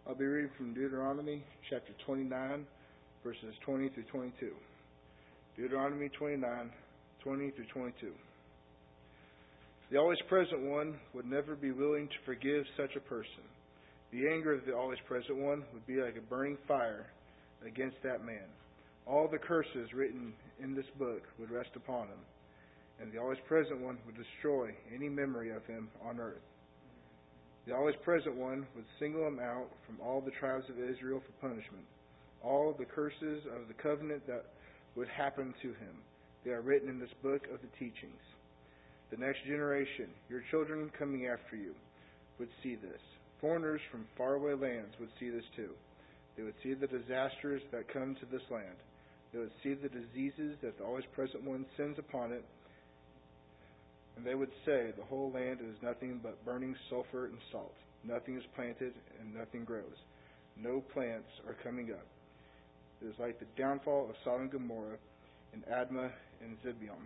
I'll be reading from Deuteronomy chapter 29, verses 20 through 22. Deuteronomy 29, 20 through 22. The always present one would never be willing to forgive such a person. The anger of the always present one would be like a burning fire against that man. All the curses written in this book would rest upon him, and the always present one would destroy any memory of him on earth. The always present one would single him out from all the tribes of Israel for punishment. All the curses of the covenant that would happen to him, they are written in this book of the teachings. The next generation, your children coming after you, would see this. Foreigners from faraway lands would see this too. They would see the disasters that come to this land. They would see the diseases that the always present one sends upon it. And they would say, the whole land is nothing but burning sulfur and salt. Nothing is planted and nothing grows. No plants are coming up. It is like the downfall of Sodom and Gomorrah and Admah and Zeboim.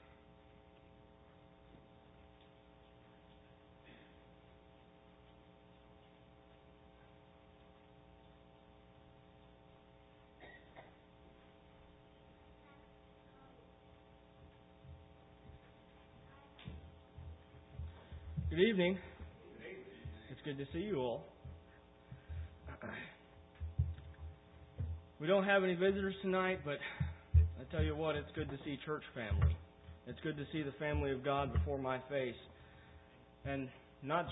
Good evening. It's good to see you all. We don't have any visitors tonight, but I tell you what, it's good to see church family. It's good to see the family of God before my face. And not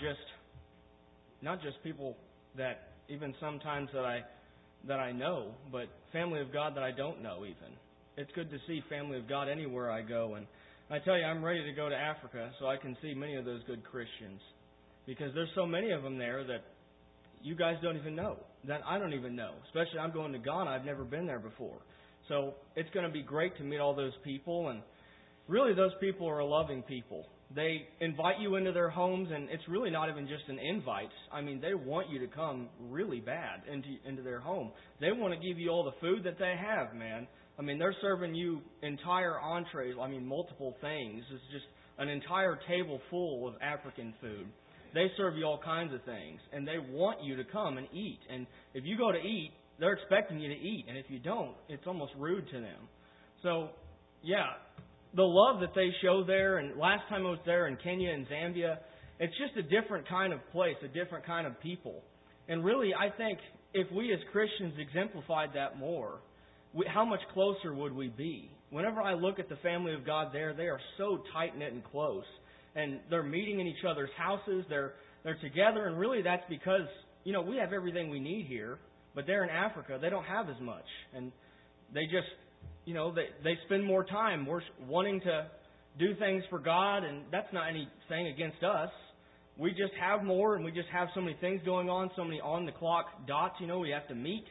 just people that even sometimes that I know, but family of God that I don't know even. It's good to see family of God anywhere I go, and I tell you, I'm ready to go to Africa so I can see many of those good Christians. Because there's so many of them there that you guys don't even know, that I don't even know. Especially I'm going to Ghana. I've never been there before. So it's going to be great to meet all those people. And really those people are loving people. They invite you into their homes, and it's really not even just an invite. I mean, they want you to come really bad into their home. They want to give you all the food that they have, man. I mean, they're serving you entire entrees, multiple things. It's just an entire table full of African food. They serve you all kinds of things, and they want you to come and eat. And if you go to eat, they're expecting you to eat. And if you don't, it's almost rude to them. So, yeah, the love that they show there, and last time I was there in Kenya and Zambia, it's just a different kind of place, a different kind of people. And really, I think if we as Christians exemplified that more, how much closer would we be? Whenever I look at the family of God there, they are so tight-knit and close. And they're meeting in each other's houses. They're together. And really that's because, we have everything we need here. But they're in Africa. They don't have as much. And they just, they spend more time wanting to do things for God. And that's not anything against us. We just have more, and we just have so many things going on, so many on-the-clock dots, we have to meet.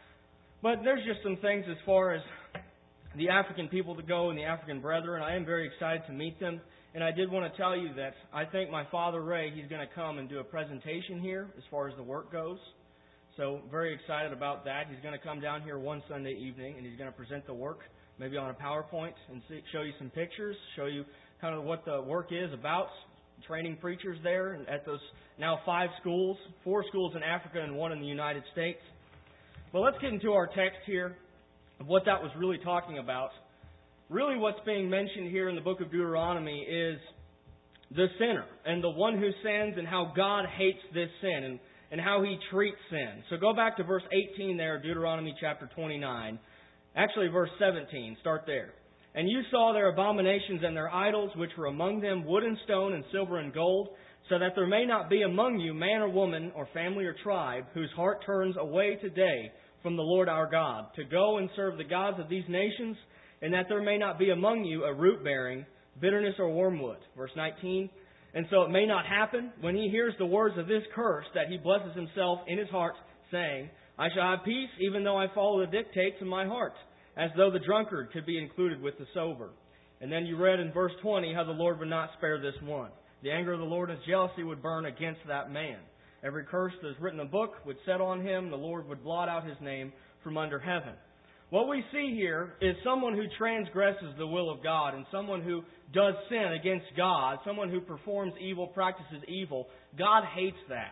But there's just some things as far as the African people to go and the African brethren. I am very excited to meet them. And I did want to tell you that I think my father, Ray, he's going to come and do a presentation here as far as the work goes. So very excited about that. He's going to come down here one Sunday evening, and he's going to present the work, maybe on a PowerPoint, and show you some pictures, show you kind of what the work is about, training preachers there at those now 5 schools, 4 schools in Africa and 1 in the United States. But let's get into our text here of what that was really talking about. Really what's being mentioned here in the book of Deuteronomy is the sinner and the one who sins and how God hates this sin and how He treats sin. So go back to verse 18 there, Deuteronomy chapter 29. Actually, verse 17. Start there. And you saw their abominations and their idols, which were among them wood and stone and silver and gold, so that there may not be among you man or woman or family or tribe whose heart turns away today from the Lord our God, to go and serve the gods of these nations, and that there may not be among you a root bearing, bitterness or wormwood. Verse 19. And so it may not happen when he hears the words of this curse that he blesses himself in his heart, saying, I shall have peace even though I follow the dictates of my heart, as though the drunkard could be included with the sober. And then you read in verse 20 how the Lord would not spare this one. The anger of the Lord and His jealousy would burn against that man. Every curse that is written in the book would set on him. The Lord would blot out his name from under heaven. What we see here is someone who transgresses the will of God and someone who does sin against God, someone who performs evil, practices evil. God hates that.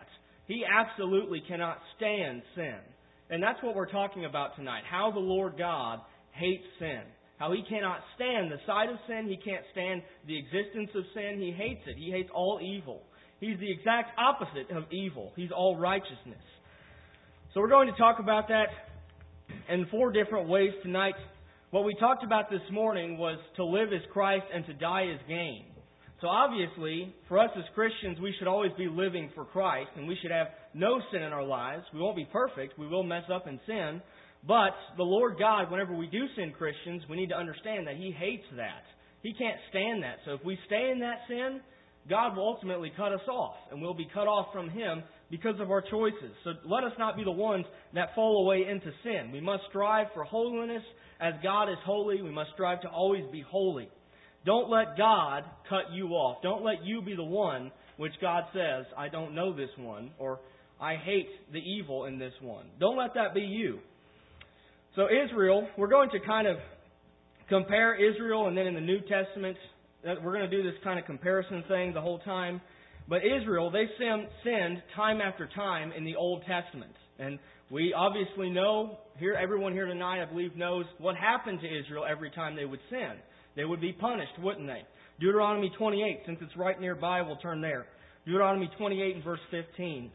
He absolutely cannot stand sin. And that's what we're talking about tonight. How the Lord God hates sin. How He cannot stand the sight of sin. He can't stand the existence of sin. He hates it. He hates all evil. He's the exact opposite of evil. He's all righteousness. So we're going to talk about that in 4 different ways tonight. What we talked about this morning was to live as Christ and to die as gain. So obviously, for us as Christians, we should always be living for Christ, and we should have no sin in our lives. We won't be perfect. We will mess up and sin. But the Lord God, whenever we do sin, Christians, we need to understand that He hates that. He can't stand that. So if we stay in that sin, God will ultimately cut us off, and we'll be cut off from Him because of our choices. So let us not be the ones that fall away into sin. We must strive for holiness as God is holy. We must strive to always be holy. Don't let God cut you off. Don't let you be the one which God says, I don't know this one, or I hate the evil in this one. Don't let that be you. So Israel, we're going to kind of compare Israel, and then in the New Testament, we're going to do this kind of comparison thing the whole time. But Israel, they sinned time after time in the Old Testament. And we obviously know, everyone here tonight, I believe, knows what happened to Israel every time they would sin. They would be punished, wouldn't they? Deuteronomy 28, since it's right nearby, we'll turn there. Deuteronomy 28 and verse 15.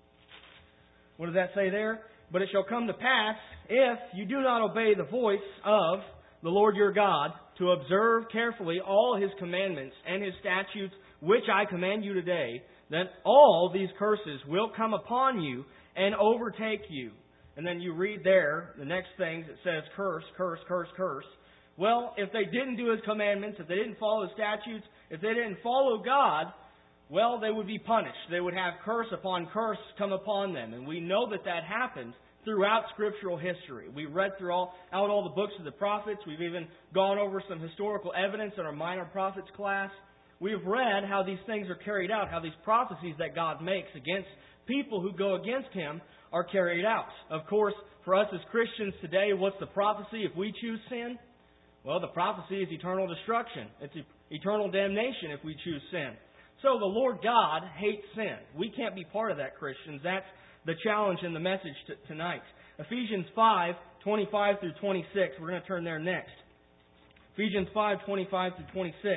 What does that say there? But it shall come to pass, if you do not obey the voice of the Lord your God, to observe carefully all His commandments and His statutes, which I command you today, that all these curses will come upon you and overtake you. And then you read there, the next thing, it says curse, curse, curse, curse. Well, if they didn't do His commandments, if they didn't follow His statutes, if they didn't follow God, well, they would be punished. They would have curse upon curse come upon them. And we know that that happened throughout scriptural history. We read out all the books of the prophets. We've even gone over some historical evidence in our minor prophets class. We've read how these things are carried out, how these prophecies that God makes against people who go against Him are carried out. Of course, for us as Christians today, what's the prophecy if we choose sin? Well, the prophecy is eternal destruction. It's eternal damnation if we choose sin. So the Lord God hates sin. We can't be part of that, Christians. That's the challenge in the message tonight. Ephesians 5, 25 through 26. We're going to turn there next. Ephesians 5, 25 through 26.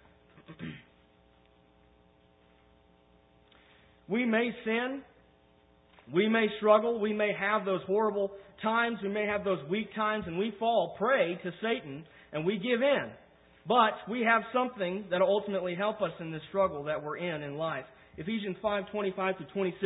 We may sin. We may struggle. We may have those horrible times. We may have those weak times, and we fall prey to Satan, and we give in. But we have something that will ultimately help us in this struggle that we're in life. Ephesians 5, 25 through 26.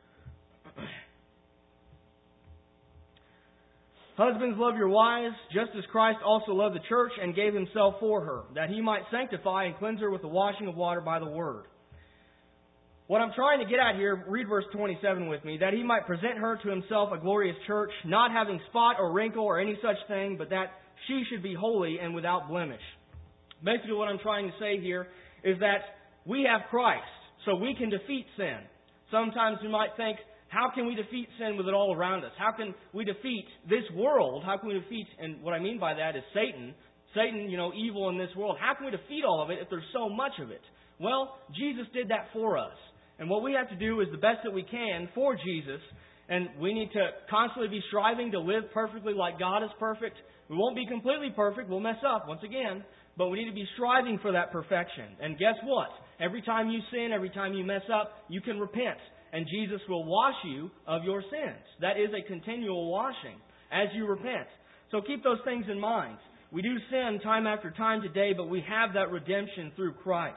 Husbands, love your wives, just as Christ also loved the church and gave Himself for her, that He might sanctify and cleanse her with the washing of water by the Word. What I'm trying to get at here, read verse 27 with me, that He might present her to Himself a glorious church, not having spot or wrinkle or any such thing, but that she should be holy and without blemish. Basically what I'm trying to say here is that we have Christ, so we can defeat sin. Sometimes we might think, how can we defeat sin with it all around us? How can we defeat this world? How can we defeat, and what I mean by that is Satan, evil in this world. How can we defeat all of it if there's so much of it? Well, Jesus did that for us. And what we have to do is the best that we can for Jesus. And we need to constantly be striving to live perfectly like God is perfect. We won't be completely perfect. We'll mess up once again. But we need to be striving for that perfection. And guess what? Every time you sin, every time you mess up, you can repent. And Jesus will wash you of your sins. That is a continual washing as you repent. So keep those things in mind. We do sin time after time today, but we have that redemption through Christ.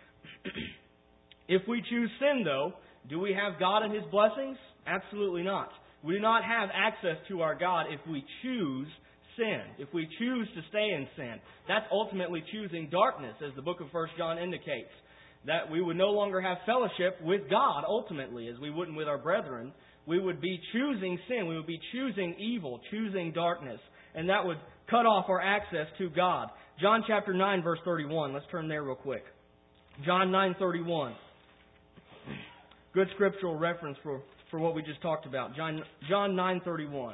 If we choose sin, though, do we have God and His blessings? Absolutely not. We do not have access to our God if we choose sin, if we choose to stay in sin. That's ultimately choosing darkness, as the book of 1 John indicates. That we would no longer have fellowship with God, ultimately, as we wouldn't with our brethren. We would be choosing sin. We would be choosing evil, choosing darkness. And that would cut off our access to God. John chapter 9, verse 31. Let's turn there real quick. John 9:31. Good scriptural reference for what we just talked about. John 9:31.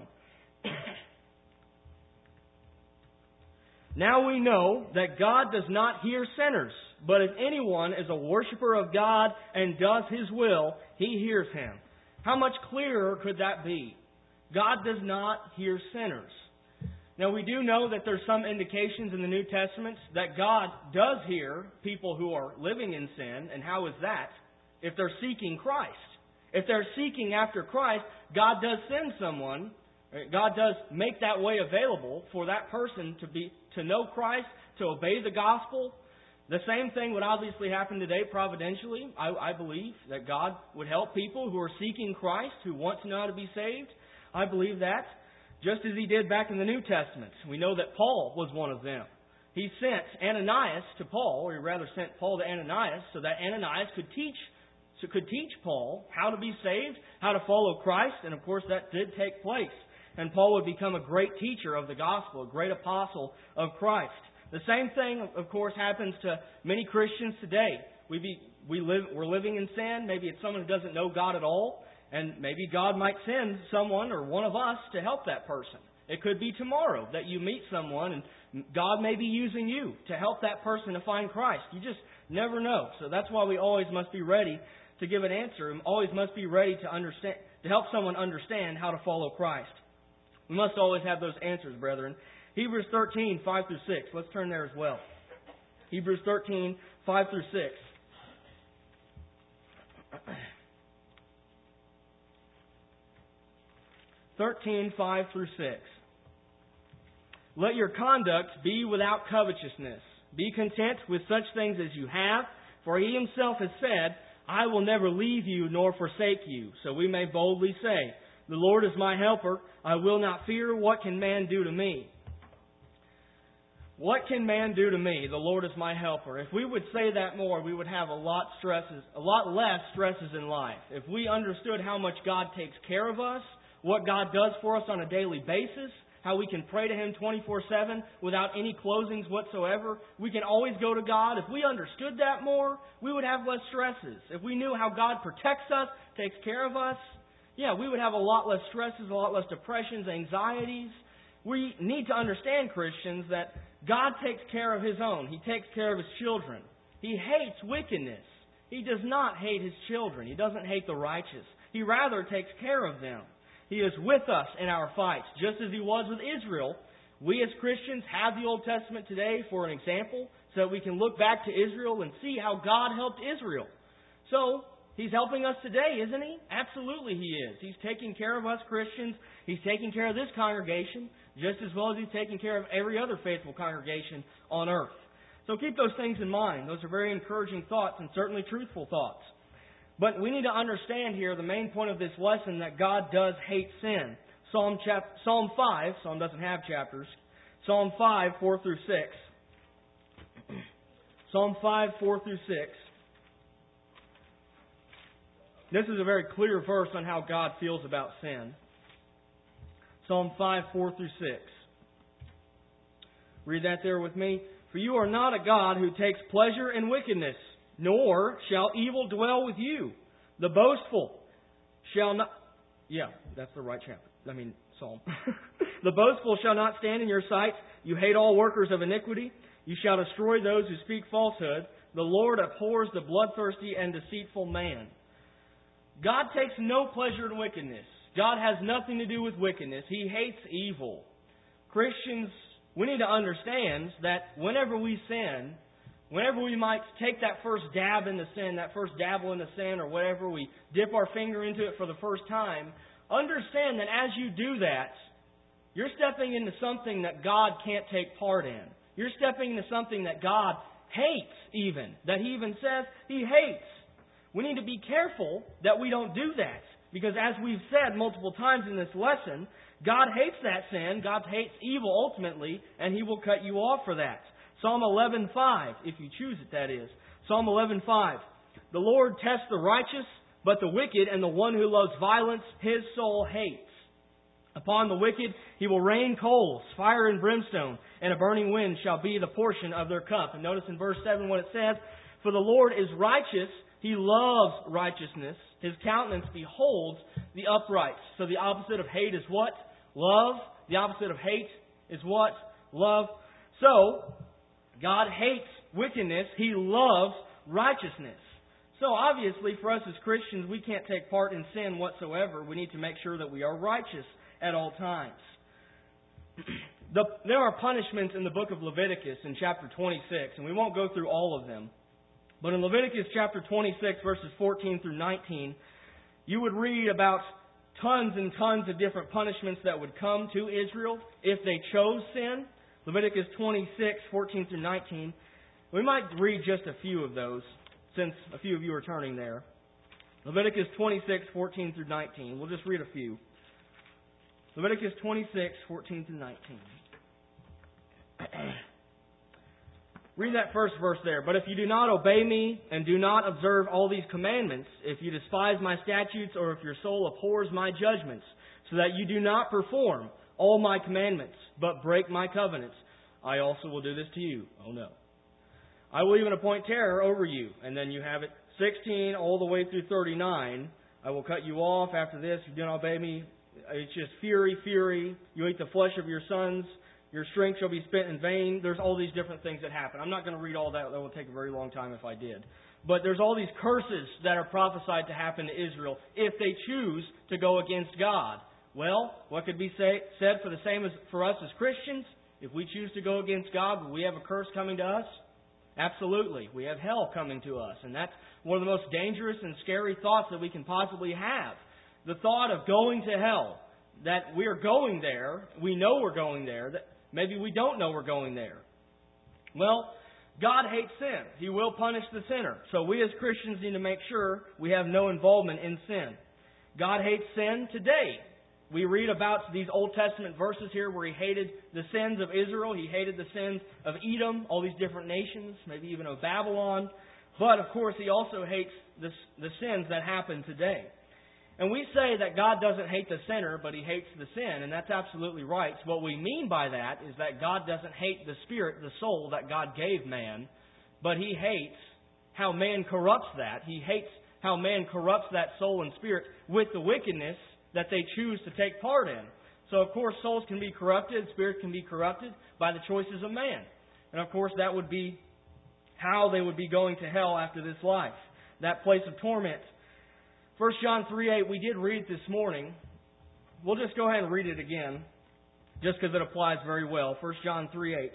Now we know that God does not hear sinners, but if anyone is a worshiper of God and does His will, He hears him. How much clearer could that be? God does not hear sinners. Now, we do know that there's some indications in the New Testament that God does hear people who are living in sin. And how is that? If they're seeking Christ. If they're seeking after Christ, God does send someone. God does make that way available for that person to know Christ, to obey the gospel. The same thing would obviously happen today providentially. I believe that God would help people who are seeking Christ, who want to know how to be saved. I believe that. Just as He did back in the New Testament. We know that Paul was one of them. He sent Ananias to Paul, or he rather sent Paul to Ananias, so that Ananias could teach Paul how to be saved, how to follow Christ, and of course that did take place. And Paul would become a great teacher of the gospel, a great apostle of Christ. The same thing, of course, happens to many Christians today. We're living in sin. Maybe it's someone who doesn't know God at all. And maybe God might send someone or one of us to help that person. It could be tomorrow that you meet someone and God may be using you to help that person to find Christ. You just never know. So that's why we always must be ready to give an answer and always must be ready to help someone understand how to follow Christ. We must always have those answers, brethren. Hebrews 13, 5 through 6. Let's turn there as well. Hebrews 13, 5 through 6. 13, 5 through 6. Let your conduct be without covetousness. Be content with such things as you have, for He Himself has said, I will never leave you nor forsake you. So we may boldly say, the Lord is my helper. I will not fear. What can man do to me? What can man do to me? The Lord is my helper. If we would say that more, we would have a lot less stresses in life. If we understood how much God takes care of us, what God does for us on a daily basis, how we can pray to Him 24/7 without any closings whatsoever. We can always go to God. If we understood that more, we would have less stresses. If we knew how God protects us, takes care of us, we would have a lot less stresses, a lot less depressions, anxieties. We need to understand, Christians, that God takes care of His own. He takes care of His children. He hates wickedness. He does not hate His children. He doesn't hate the righteous. He rather takes care of them. He is with us in our fights, just as He was with Israel. We as Christians have the Old Testament today for an example, so that we can look back to Israel and see how God helped Israel. So, He's helping us today, isn't He? Absolutely He is. He's taking care of us Christians. He's taking care of this congregation, just as well as He's taking care of every other faithful congregation on earth. So keep those things in mind. Those are very encouraging thoughts and certainly truthful thoughts. But we need to understand here the main point of this lesson, that God does hate sin. Psalm 5, Psalm doesn't have chapters. Psalm 5, 4 through 6. Psalm 5, 4 through 6. This is a very clear verse on how God feels about sin. Psalm 5, 4 through 6. Read that there with me. For you are not a God who takes pleasure in wickedness, nor shall evil dwell with you. The boastful shall not... that's the right chapter. Psalm. The boastful shall not stand in your sight. You hate all workers of iniquity. You shall destroy those who speak falsehood. The Lord abhors the bloodthirsty and deceitful man. God takes no pleasure in wickedness. God has nothing to do with wickedness. He hates evil. Christians, we need to understand that whenever we sin, whenever we might take that first dab into sin, that first dabble into sin, or whatever, we dip our finger into it for the first time, understand that as you do that, you're stepping into something that God can't take part in. You're stepping into something that God hates even, that He even says He hates. We need to be careful that we don't do that. Because as we've said multiple times in this lesson, God hates that sin. God hates evil ultimately, and He will cut you off for that. Psalm 11:5, if you choose it, that is. Psalm 11:5. The Lord tests the righteous, but the wicked and the one who loves violence, His soul hates. Upon the wicked He will rain coals, fire and brimstone, and a burning wind shall be the portion of their cup. And notice in verse 7 what it says. For the Lord is righteous. He loves righteousness. His countenance beholds the upright. So the opposite of hate is what? Love. The opposite of hate is what? Love. So, God hates wickedness. He loves righteousness. So obviously, for us as Christians, we can't take part in sin whatsoever. We need to make sure that we are righteous at all times. There are punishments in the book of Leviticus in chapter 26, and we won't go through all of them. But in Leviticus chapter 26, verses 14 through 19, you would read about tons and tons of different punishments that would come to Israel if they chose sin. Leviticus 26, 14 through 19. We might read just a few of those, since a few of you are turning there. Leviticus 26, 14 through 19. We'll just read a few. Leviticus 26, 14 through 19. Read that first verse there. But if you do not obey me and do not observe all these commandments, if you despise my statutes, or if your soul abhors my judgments, so that you do not perform all my commandments, but break my covenants, I also will do this to you. Oh no. I will even appoint terror over you. And then you have it 16 all the way through 39. I will cut you off after this. If you do not obey me, it's just fury, fury. You eat the flesh of your sons. Your strength shall be spent in vain. There's all these different things that happen. I'm not going to read all that. That would take a very long time if I did. But there's all these curses that are prophesied to happen to Israel if they choose to go against God. Well, what could be said for the same as for us as Christians? If we choose to go against God, will we have a curse coming to us? Absolutely. We have hell coming to us. And that's one of the most dangerous and scary thoughts that we can possibly have. The thought of going to hell, that we are going there, we know we're going there, that maybe we don't know we're going there. Well, God hates sin. He will punish the sinner. So we as Christians need to make sure we have no involvement in sin. God hates sin today. We read about these Old Testament verses here where He hated the sins of Israel. He hated the sins of Edom, all these different nations, maybe even of Babylon. But, of course, He also hates the sins that happen today. And we say that God doesn't hate the sinner, but He hates the sin, and that's absolutely right. So what we mean by that is that God doesn't hate the spirit, the soul that God gave man, but He hates how man corrupts that. He hates how man corrupts that soul and spirit with the wickedness that they choose to take part in. So, of course, souls can be corrupted, spirits can be corrupted by the choices of man. And, of course, that would be how they would be going to hell after this life, that place of torment. 1 John 3:8, we did read it this morning. We'll just go ahead and read it again, just because it applies very well. 1 John 3:8.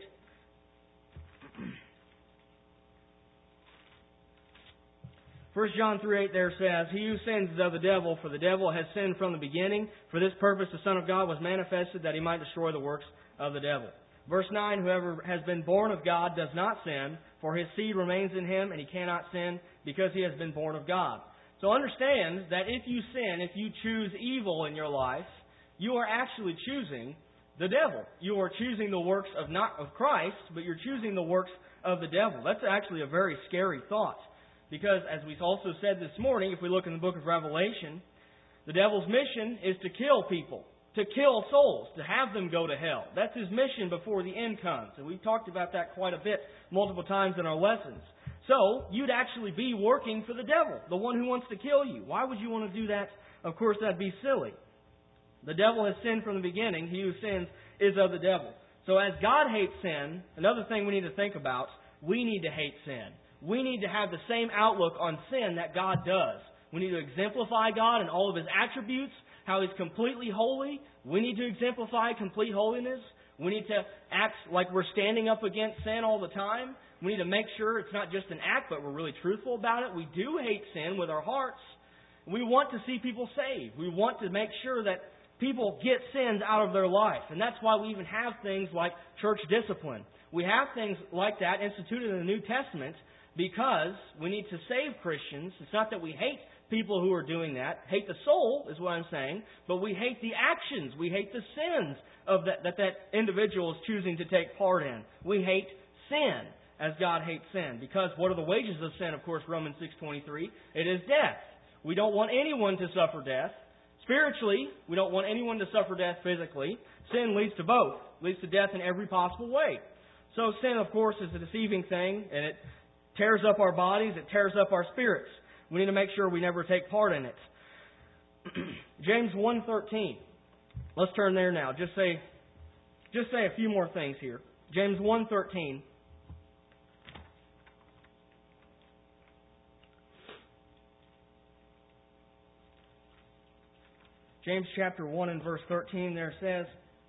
1 John 3:8 there says, He who sins is of the devil, for the devil has sinned from the beginning. For this purpose the Son of God was manifested, that He might destroy the works of the devil. Verse 9, Whoever has been born of God does not sin, for his seed remains in him, and he cannot sin, because he has been born of God. So understand that if you sin, if you choose evil in your life, you are actually choosing the devil. You are choosing the works not of Christ, but you're choosing the works of the devil. That's actually a very scary thought. Because, as we also said this morning, if we look in the book of Revelation, the devil's mission is to kill people, to kill souls, to have them go to hell. That's his mission before the end comes. And we've talked about that quite a bit multiple times in our lessons. So, you'd actually be working for the devil, the one who wants to kill you. Why would you want to do that? Of course, that'd be silly. The devil has sinned from the beginning. He who sins is of the devil. So as God hates sin, another thing we need to think about, we need to hate sin. We need to have the same outlook on sin that God does. We need to exemplify God in all of His attributes, how He's completely holy. We need to exemplify complete holiness. We need to act like we're standing up against sin all the time. We need to make sure it's not just an act, but we're really truthful about it. We do hate sin with our hearts. We want to see people saved. We want to make sure that people get sins out of their life. And that's why we even have things like church discipline. We have things like that instituted in the New Testament because we need to save Christians. It's not that we hate people who are doing that. Hate the soul is what I'm saying. But we hate the actions. We hate the sins of that individual is choosing to take part in. We hate sin as God hates sin. Because what are the wages of sin? Of course, Romans 6:23. It is death. We don't want anyone to suffer death. Spiritually, we don't want anyone to suffer death physically. Sin leads to both. Leads to death in every possible way. So sin, of course, is a deceiving thing, and it tears up our bodies, it tears up our spirits. We need to make sure we never take part in it. James 1:13. Let's turn there now. Just say a few more things here. James 1:13. James chapter 1 and verse 13 there says,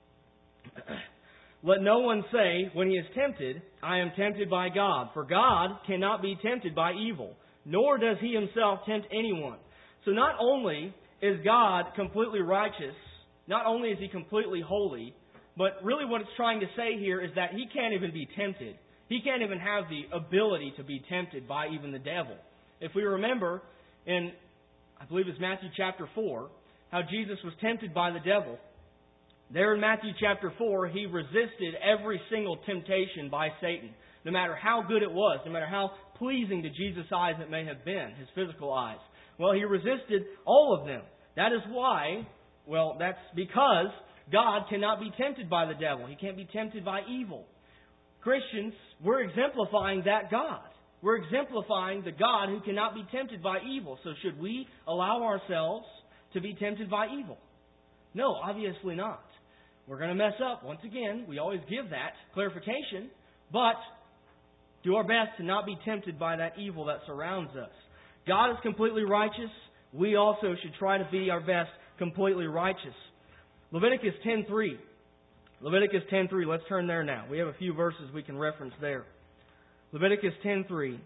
"Let no one say when he is tempted, I am tempted by God. For God cannot be tempted by evil, nor does He Himself tempt anyone." So not only is God completely righteous, not only is He completely holy, but really what it's trying to say here is that He can't even be tempted. He can't even have the ability to be tempted by even the devil. If we remember in, I believe it's Matthew chapter 4, how Jesus was tempted by the devil. There in Matthew chapter 4, He resisted every single temptation by Satan. No matter how good it was, no matter how pleasing to Jesus' eyes it may have been, His physical eyes. Well, He resisted all of them. That is why, that's because God cannot be tempted by the devil. He can't be tempted by evil. Christians, we're exemplifying that God. We're exemplifying the God who cannot be tempted by evil. So should we allow ourselves to be tempted by evil? No, obviously not. We're going to mess up. Once again, we always give that clarification, but do our best to not be tempted by that evil that surrounds us. God is completely righteous. We also should try to be our best completely righteous. Leviticus 10:3. Leviticus 10:3. Let's turn there now. We have a few verses we can reference there. Leviticus 10:3.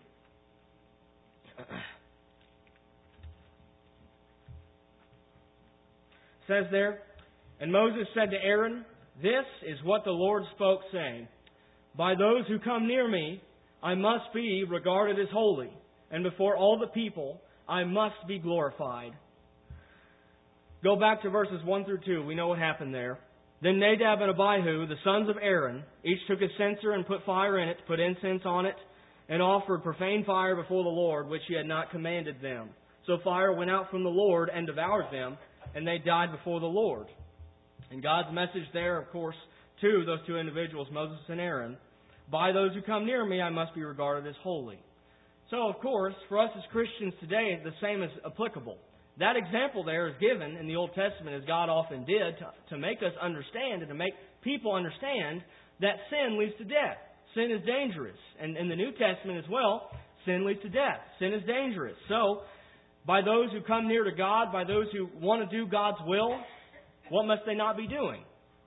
Says there, "And Moses said to Aaron, This is what the Lord spoke, saying, By those who come near me, I must be regarded as holy, and before all the people, I must be glorified." Go back to verses 1 through 2. We know what happened there. "Then Nadab and Abihu, the sons of Aaron, each took a censer and put fire in it, put incense on it, and offered profane fire before the Lord, which He had not commanded them. So fire went out from the Lord and devoured them, and they died before the Lord." And God's message there, of course, to those two individuals, Moses and Aaron, "By those who come near me, I must be regarded as holy." So, of course, for us as Christians today, the same is applicable. That example there is given in the Old Testament, as God often did, to make us understand and to make people understand that sin leads to death. Sin is dangerous. And in the New Testament as well, sin leads to death. Sin is dangerous. So, by those who come near to God, by those who want to do God's will, what must they not be doing?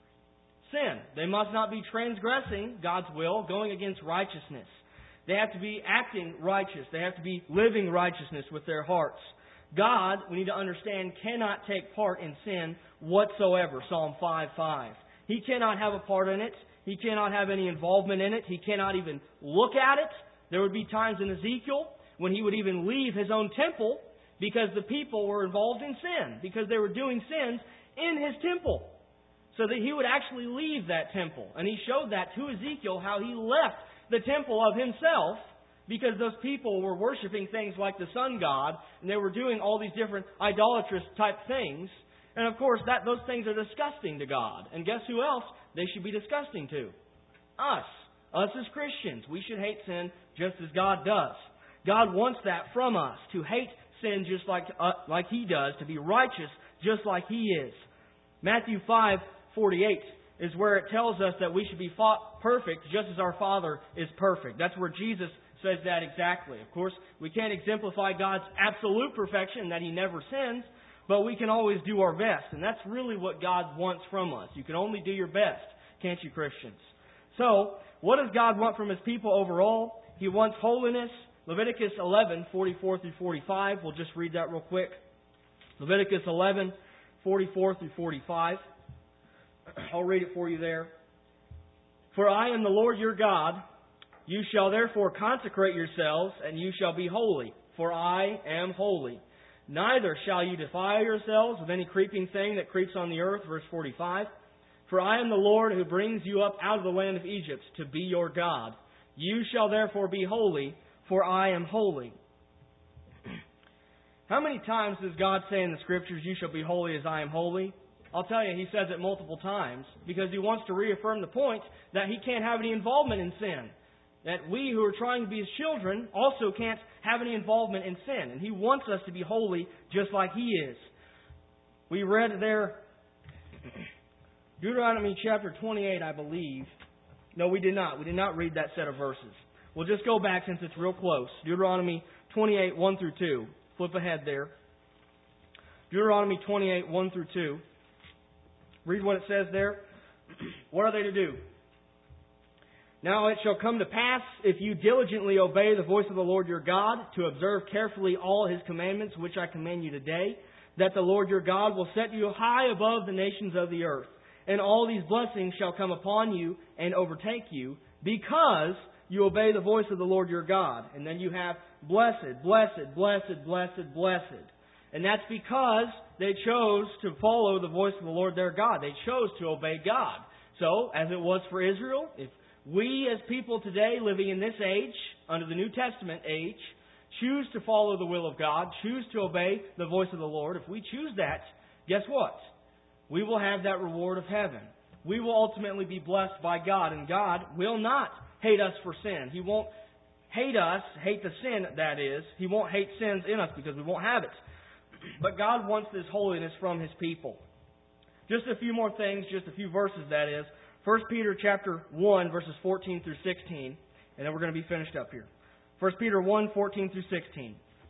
Sin. They must not be transgressing God's will, going against righteousness. They have to be acting righteous. They have to be living righteousness with their hearts. God, we need to understand, cannot take part in sin whatsoever. Psalm 5:5. He cannot have a part in it. He cannot have any involvement in it. He cannot even look at it. There would be times in Ezekiel when he would even leave his own temple because the people were involved in sin, because they were doing sins in his temple. So that he would actually leave that temple. And he showed that to Ezekiel, how he left the temple of himself because those people were worshiping things like the sun god, and they were doing all these different idolatrous type things. And of course, those things are disgusting to God. And guess who else they should be disgusting to? Us. Us as Christians. We should hate sin just as God does. God wants that from us, to hate sin just like He does, to be righteous just like He is. Matthew 5:48 is where it tells us that we should be perfect just as our Father is perfect. That's where Jesus says that exactly. Of course, we can't exemplify God's absolute perfection, that He never sins, but we can always do our best. And that's really what God wants from us. You can only do your best, can't you, Christians? So, what does God want from His people overall? He wants holiness. Leviticus 11:44 through 45. We'll just read that real quick. Leviticus 11:44 through 45. I'll read it for you there. "For I am the Lord your God. You shall therefore consecrate yourselves, and you shall be holy, for I am holy. Neither shall you defile yourselves with any creeping thing that creeps on the earth." Verse 45. "For I am the Lord who brings you up out of the land of Egypt to be your God. You shall therefore be holy, for I am holy." How many times does God say in the Scriptures, "You shall be holy as I am holy"? I'll tell you, He says it multiple times because He wants to reaffirm the point that He can't have any involvement in sin. That we who are trying to be His children also can't have any involvement in sin. And He wants us to be holy just like He is. We read there, Deuteronomy chapter 28, I believe. No, we did not. We did not read that set of verses. We'll just go back since it's real close. Deuteronomy 28, 1 through 2. Flip ahead there. Deuteronomy 28, 1 through 2. Read what it says there. What are they to do? Now it shall come to pass, if you diligently obey the voice of the Lord your God, to observe carefully all His commandments which I command you today, that the Lord your God will set you high above the nations of the earth. And all these blessings shall come upon you and overtake you, because you obey the voice of the Lord your God. And then you have blessed, blessed, blessed, blessed, blessed. And that's because they chose to follow the voice of the Lord their God. They chose to obey God. So, as it was for Israel, if we as people today living in this age, under the New Testament age, choose to follow the will of God, choose to obey the voice of the Lord, if we choose that, guess what? We will have that reward of heaven. We will ultimately be blessed by God, and God will not hate us for sin. He won't hate us, hate the sin, that is. He won't hate sins in us because we won't have it. But God wants this holiness from His people. Just a few more things, just a few verses, that is. 1 Peter chapter 1, verses 14 through 16. And then we're going to be finished up here. 1 Peter 1, 14 through 16.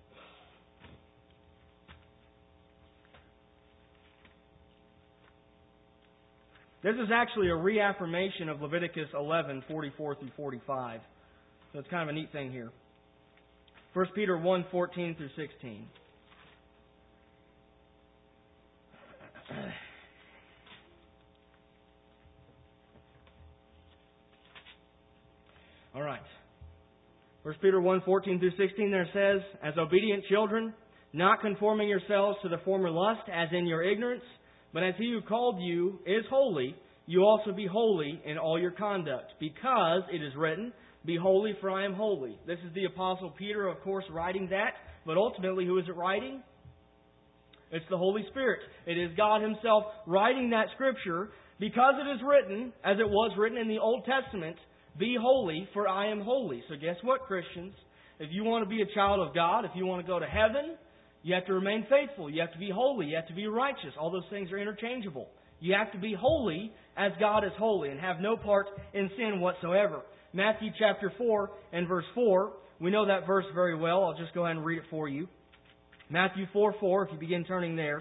This is actually a reaffirmation of Leviticus 11, 44 through 45. So it's kind of a neat thing here. 1 Peter 1, 14 through 16. All right. 1 Peter 1, 14 through 16 there says, as obedient children, not conforming yourselves to the former lust as in your ignorance, but as He who called you is holy, you also be holy in all your conduct, because it is written, be holy, for I am holy. This is the Apostle Peter, of course, writing that, but ultimately, who is it writing? It's the Holy Spirit. It is God Himself writing that Scripture, because it is written, as it was written in the Old Testament, be holy, for I am holy. So guess what, Christians? If you want to be a child of God, if you want to go to heaven, you have to remain faithful. You have to be holy. You have to be righteous. All those things are interchangeable. You have to be holy as God is holy and have no part in sin whatsoever. Matthew chapter 4 and verse 4. We know that verse very well. I'll just go ahead and read it for you. Matthew 4:4, if you begin turning there.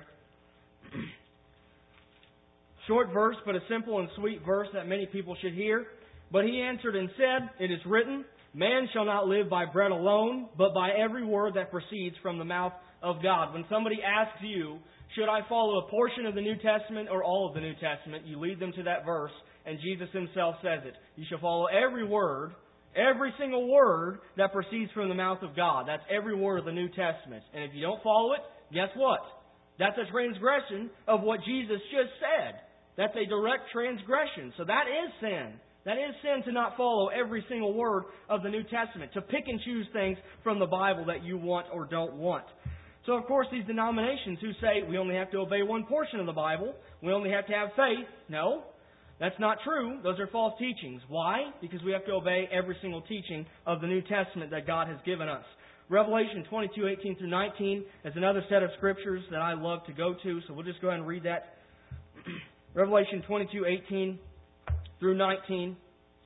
Short verse, but a simple and sweet verse that many people should hear. But He answered and said, it is written, man shall not live by bread alone, but by every word that proceeds from the mouth of God. When somebody asks you, should I follow a portion of the New Testament or all of the New Testament, you lead them to that verse, and Jesus Himself says it. You shall follow every word, every single word that proceeds from the mouth of God. That's every word of the New Testament. And if you don't follow it, guess what? That's a transgression of what Jesus just said. That's a direct transgression. So that is sin. That is sin to not follow every single word of the New Testament, to pick and choose things from the Bible that you want or don't want. So, of course, these denominations who say we only have to obey one portion of the Bible, we only have to have faith, no, that's not true. Those are false teachings. Why? Because we have to obey every single teaching of the New Testament that God has given us. Revelation 22, 18 through 19 is another set of scriptures that I love to go to, so we'll just go ahead and read that. Revelation 22, 18 through 19.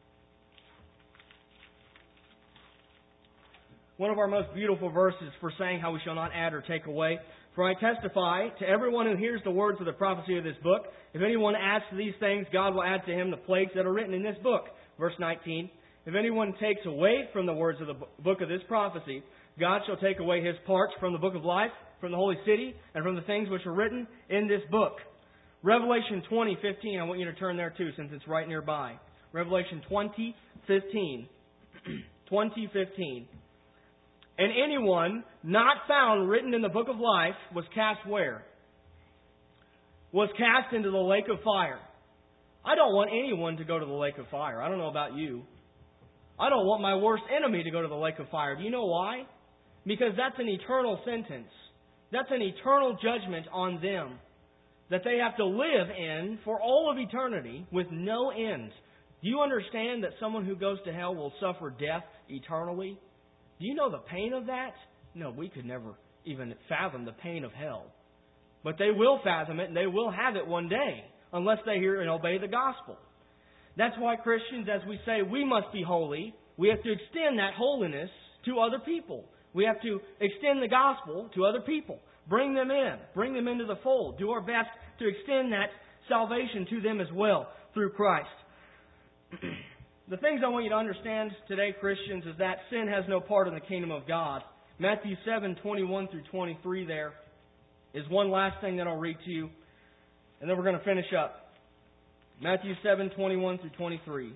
One of our most beautiful verses for saying how we shall not add or take away. For I testify to everyone who hears the words of the prophecy of this book, if anyone adds to these things, God will add to him the plagues that are written in this book. Verse 19. If anyone takes away from the words of the book of this prophecy, God shall take away his parts from the book of life, from the holy city, and from the things which are written in this book. Revelation 20:15. I want you to turn there too, since it's right nearby. Revelation 20:15. 20:15. And anyone not found written in the book of life was cast where? Was cast into the lake of fire. I don't want anyone to go to the lake of fire. I don't know about you. I don't want my worst enemy to go to the lake of fire. Do you know why? Because that's an eternal sentence. That's an eternal judgment on them that they have to live in for all of eternity with no end. Do you understand that someone who goes to hell will suffer death eternally? Do you know the pain of that? No, we could never even fathom the pain of hell. But they will fathom it, and they will have it one day, unless they hear and obey the gospel. That's why Christians, as we say, we must be holy. We have to extend that holiness to other people. We have to extend the gospel to other people. Bring them in. Bring them into the fold. Do our best to extend that salvation to them as well through Christ. The things I want you to understand today, Christians, is that sin has no part in the kingdom of God. Matthew 7:21 through 23 there is one last thing that I'll read to you, and then we're going to finish up. Matthew 7:21 through 23.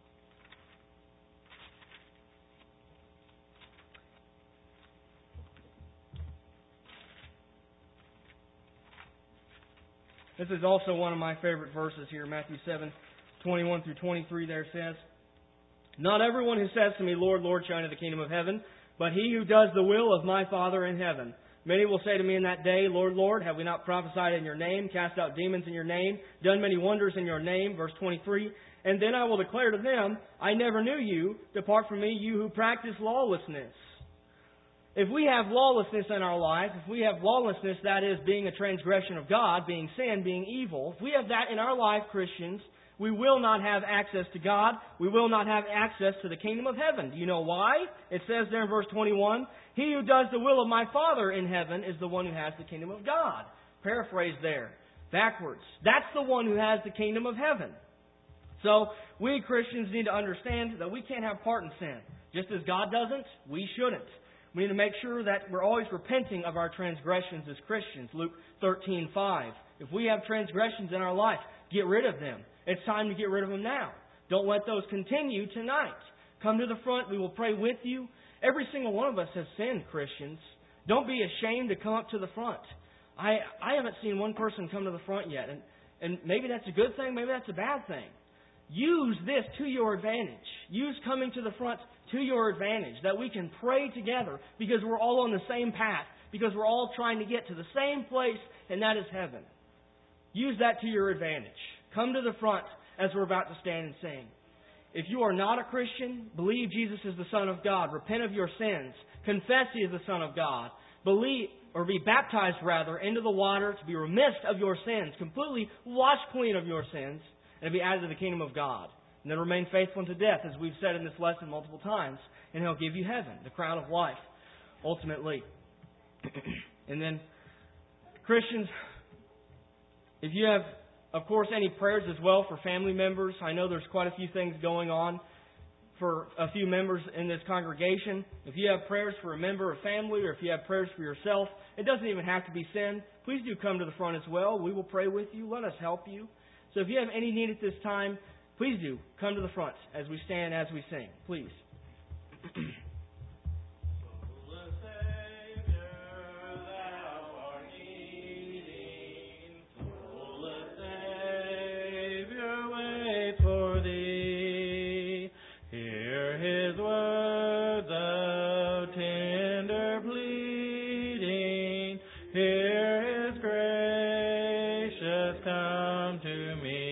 This is also one of my favorite verses here. Matthew 7:21 through 23 there says, "Not everyone who says to me, 'Lord, Lord,' shall enter the kingdom of heaven, but he who does the will of my Father in heaven. Many will say to me in that day, 'Lord, Lord, have we not prophesied in your name, cast out demons in your name, done many wonders in your name?'" Verse 23, "And then I will declare to them, 'I never knew you. Depart from me, you who practice lawlessness.'" If we have lawlessness in our life, if we have lawlessness, that is being a transgression of God, being sin, being evil, if we have that in our life, Christians, we will not have access to God. We will not have access to the kingdom of heaven. Do you know why? It says there in verse 21, "He who does the will of my Father in heaven is the one who has the kingdom of God." Paraphrase there, backwards. That's the one who has the kingdom of heaven. So, we Christians need to understand that we can't have part in sin. Just as God doesn't, we shouldn't. We need to make sure that we're always repenting of our transgressions as Christians. Luke 13:5. If we have transgressions in our life, get rid of them. It's time to get rid of them now. Don't let those continue tonight. Come to the front. We will pray with you. Every single one of us has sinned, Christians. Don't be ashamed to come up to the front. I haven't seen one person come to the front yet. And maybe that's a good thing. Maybe that's a bad thing. Use this to your advantage. Use coming to the front to your advantage, that we can pray together because we're all on the same path, because we're all trying to get to the same place, and that is heaven. Use that to your advantage. Come to the front as we're about to stand and sing. If you are not a Christian, believe Jesus is the Son of God. Repent of your sins. Confess He is the Son of God. Believe, or be baptized rather, into the water to be remitted of your sins, completely washed clean of your sins, and be added to the kingdom of God. And then remain faithful unto death, as we've said in this lesson multiple times. And He'll give you heaven, the crown of life, ultimately. And then, Christians, if you have, of course, any prayers as well for family members, I know there's quite a few things going on for a few members in this congregation. If you have prayers for a member of family, or if you have prayers for yourself, it doesn't even have to be sin. Please do come to the front as well. We will pray with you. Let us help you. So if you have any need at this time, please do come to the front as we stand, as we sing. Please. Come to me.